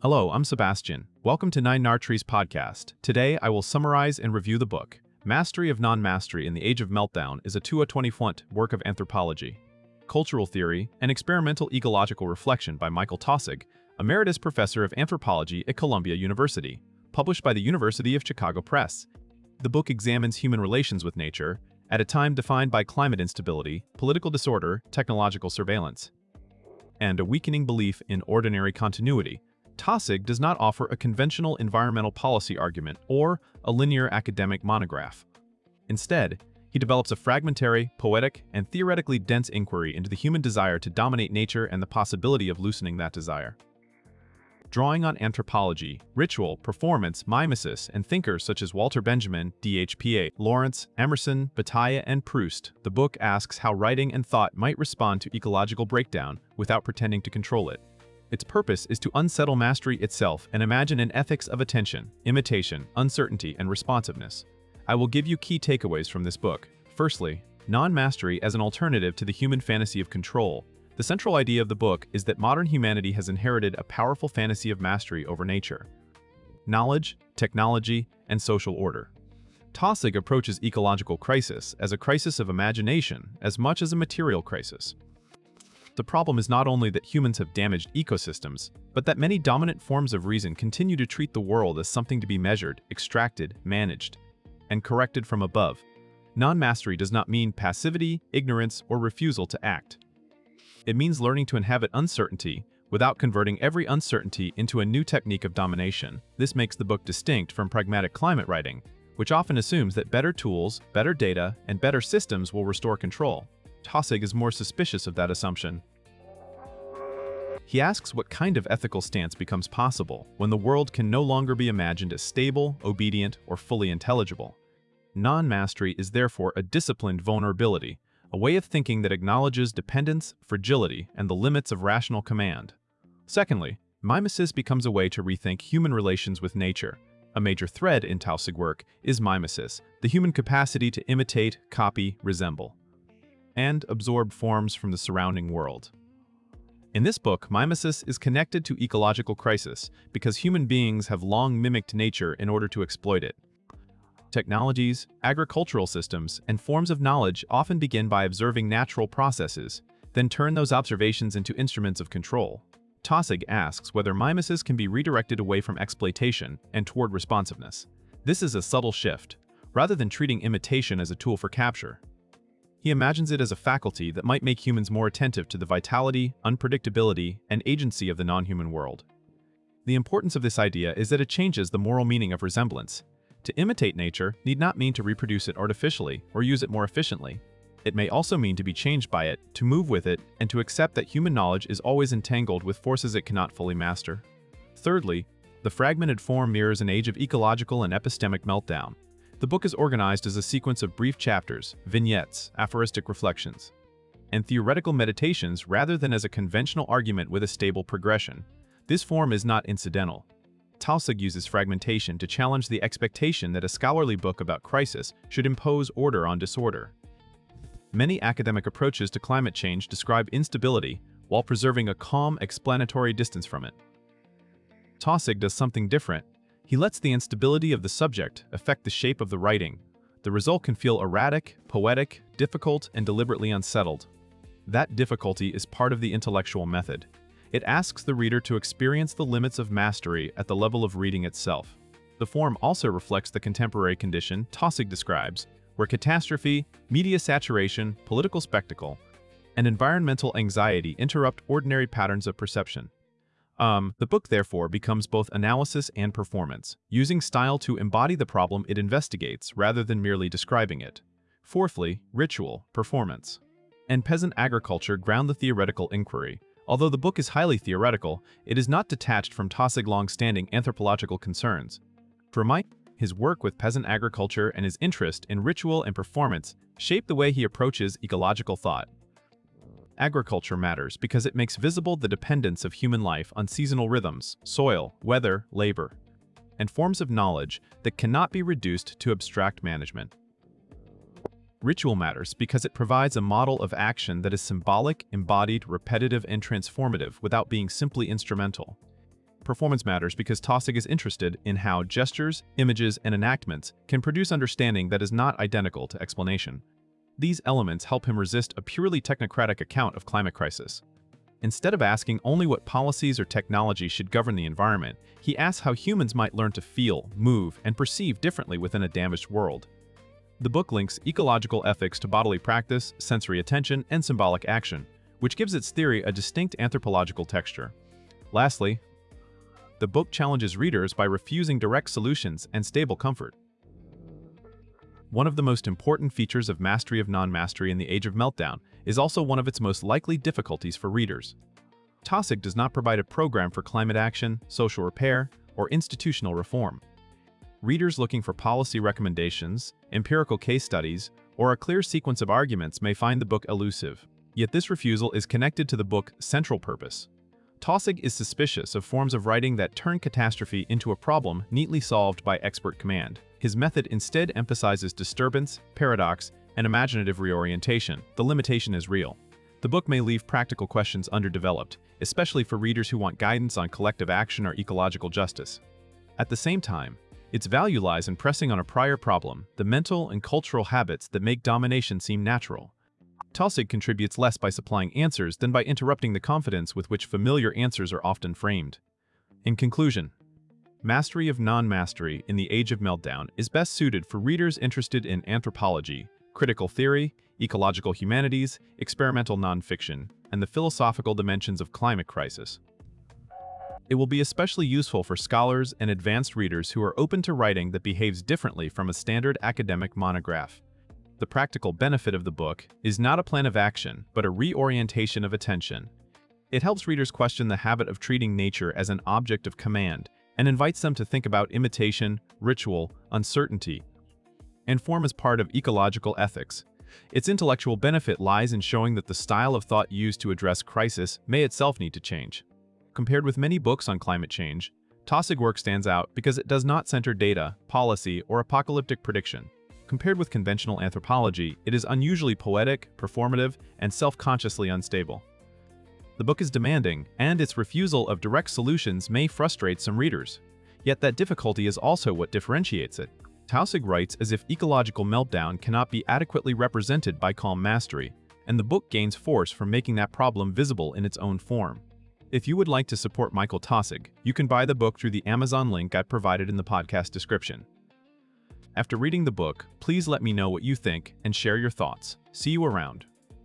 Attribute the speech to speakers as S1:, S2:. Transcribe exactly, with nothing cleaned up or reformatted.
S1: Hello, I'm Sebastian. Welcome to Nine Nartre's podcast. Today, I will summarize and review the book. Mastery of Non-Mastery in the Age of Meltdown is a two thousand twenty work of anthropology, cultural theory, and experimental ecological reflection by Michael Taussig, Emeritus Professor of Anthropology at Columbia University, published by the University of Chicago Press. The book examines human relations with nature at a time defined by climate instability, political disorder, technological surveillance, and a weakening belief in ordinary continuity. Taussig does not offer a conventional environmental policy argument or a linear academic monograph. Instead, he develops a fragmentary, poetic, and theoretically dense inquiry into the human desire to dominate nature and the possibility of loosening that desire. Drawing on anthropology, ritual, performance, mimesis, and thinkers such as Walter Benjamin, D H P A, Lawrence, Emerson, Bataille, and Proust, the book asks how writing and thought might respond to ecological breakdown without pretending to control it. Its purpose is to unsettle mastery itself and imagine an ethics of attention, imitation, uncertainty, and responsiveness. I will give you key takeaways from this book. Firstly, non-mastery as an alternative to the human fantasy of control. The central idea of the book is that modern humanity has inherited a powerful fantasy of mastery over nature, knowledge, technology, and social order. Taussig approaches ecological crisis as a crisis of imagination as much as a material crisis. The problem is not only that humans have damaged ecosystems, but that many dominant forms of reason continue to treat the world as something to be measured, extracted, managed, and corrected from above. Non-mastery does not mean passivity, ignorance, or refusal to act. It means learning to inhabit uncertainty without converting every uncertainty into a new technique of domination. This makes the book distinct from pragmatic climate writing, which often assumes that better tools, better data, and better systems will restore control. Taussig is more suspicious of that assumption. He asks what kind of ethical stance becomes possible when the world can no longer be imagined as stable, obedient, or fully intelligible. Non-mastery is therefore a disciplined vulnerability, a way of thinking that acknowledges dependence, fragility, and the limits of rational command. Secondly, mimesis becomes a way to rethink human relations with nature. A major thread in Taussig work is mimesis, the human capacity to imitate, copy, resemble, and absorb forms from the surrounding world. In this book, mimesis is connected to ecological crisis because human beings have long mimicked nature in order to exploit it. Technologies, agricultural systems, and forms of knowledge often begin by observing natural processes, then turn those observations into instruments of control. Taussig asks whether mimesis can be redirected away from exploitation and toward responsiveness. This is a subtle shift, rather than treating imitation as a tool for capture. He imagines it as a faculty that might make humans more attentive to the vitality, unpredictability, and agency of the non-human world. The importance of this idea is that it changes the moral meaning of resemblance. To imitate nature need not mean to reproduce it artificially or use it more efficiently. It may also mean to be changed by it, to move with it, and to accept that human knowledge is always entangled with forces it cannot fully master. Thirdly, the fragmented form mirrors an age of ecological and epistemic meltdown. The book is organized as a sequence of brief chapters, vignettes, aphoristic reflections, and theoretical meditations rather than as a conventional argument with a stable progression. This form is not incidental. Taussig uses fragmentation to challenge the expectation that a scholarly book about crisis should impose order on disorder. Many academic approaches to climate change describe instability while preserving a calm, explanatory distance from it. Taussig does something different. He lets the instability of the subject affect the shape of the writing. The result can feel erratic, poetic, difficult, and deliberately unsettled. That difficulty is part of the intellectual method. It asks the reader to experience the limits of mastery at the level of reading itself. The form also reflects the contemporary condition Taussig describes, where catastrophe, media saturation, political spectacle, and environmental anxiety interrupt ordinary patterns of perception. Um, the book, therefore, becomes both analysis and performance, using style to embody the problem it investigates rather than merely describing it. Fourthly, ritual, performance, and peasant agriculture ground the theoretical inquiry. Although the book is highly theoretical, it is not detached from Taussig's long-standing anthropological concerns. For Mike, his work with peasant agriculture and his interest in ritual and performance shape the way he approaches ecological thought. Agriculture matters because it makes visible the dependence of human life on seasonal rhythms, soil, weather, labor, and forms of knowledge that cannot be reduced to abstract management. Ritual matters because it provides a model of action that is symbolic, embodied, repetitive, and transformative without being simply instrumental. performance matters because Taussig is interested in how gestures, images, and enactments can produce understanding that is not identical to explanation. These elements help him resist a purely technocratic account of climate crisis. Instead of asking only what policies or technology should govern the environment, he asks how humans might learn to feel, move, and perceive differently within a damaged world. The book links ecological ethics to bodily practice, sensory attention, and symbolic action, which gives its theory a distinct anthropological texture. Lastly, the book challenges readers by refusing direct solutions and stable comfort. One of the most important features of Mastery of Non-Mastery in the Age of Meltdown is also one of its most likely difficulties for readers. Taussig does not provide a program for climate action, social repair, or institutional reform. Readers looking for policy recommendations, empirical case studies, or a clear sequence of arguments may find the book elusive. Yet this refusal is connected to the book's central purpose. Taussig is suspicious of forms of writing that turn catastrophe into a problem neatly solved by expert command. His method instead emphasizes disturbance, paradox, and imaginative reorientation. The limitation is real. The book may leave practical questions underdeveloped, especially for readers who want guidance on collective action or ecological justice. At the same time, its value lies in pressing on a prior problem, the mental and cultural habits that make domination seem natural. Taussig contributes less by supplying answers than by interrupting the confidence with which familiar answers are often framed. In conclusion, Mastery of Non-Mastery in the Age of Meltdown is best suited for readers interested in anthropology, critical theory, ecological humanities, experimental nonfiction, and the philosophical dimensions of climate crisis. It will be especially useful for scholars and advanced readers who are open to writing that behaves differently from a standard academic monograph. The practical benefit of the book is not a plan of action, but a reorientation of attention. It helps readers question the habit of treating nature as an object of command and invites them to think about imitation, ritual, uncertainty, and form as part of ecological ethics. Its intellectual benefit lies in showing that the style of thought used to address crisis may itself need to change. Compared with many books on climate change, Taussig work stands out because it does not center data, policy, or apocalyptic prediction. Compared with conventional anthropology, it is unusually poetic, performative, and self-consciously unstable. The book is demanding, and its refusal of direct solutions may frustrate some readers. Yet that difficulty is also what differentiates it. Taussig writes as if ecological meltdown cannot be adequately represented by calm mastery, and the book gains force from making that problem visible in its own form. If you would like to support Michael Taussig, you can buy the book through the Amazon link I provided in the podcast description. After reading the book, please let me know what you think and share your thoughts. See you around.